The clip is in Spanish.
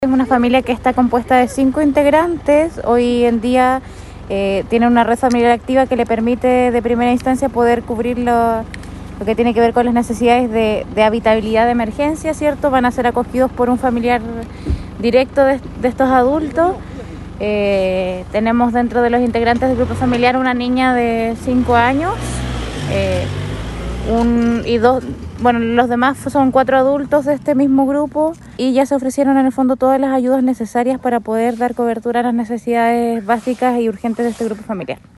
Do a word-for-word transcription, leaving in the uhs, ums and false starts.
Es una familia que está compuesta de cinco integrantes. Hoy en día eh, tiene una red familiar activa que le permite de primera instancia poder cubrir lo, lo que tiene que ver con las necesidades de, de habitabilidad de emergencia, ¿cierto? Van a ser acogidos por un familiar directo de, de estos adultos. Eh, tenemos dentro de los integrantes del grupo familiar una niña de cinco años eh, un, y dos, bueno, los demás son cuatro adultos de este mismo grupo y ya se ofrecieron en el fondo todas las ayudas necesarias para poder dar cobertura a las necesidades básicas y urgentes de este grupo familiar.